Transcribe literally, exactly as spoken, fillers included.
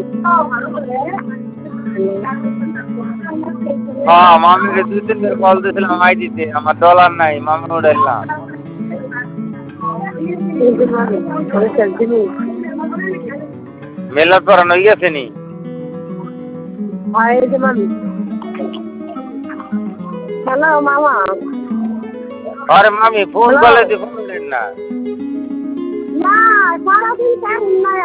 হ্যাঁ মামিকে দুই তিনবার কল দিয়েছিলাম আই দিতে আমার ডলার নাই মামি উঠাইলাম মেলার পড়ানো হয়ে গেছে নি হ্যালো মামা আরে মামি ফোন করলে তুই ফোন করেন না না সারাদিন টাইম নাই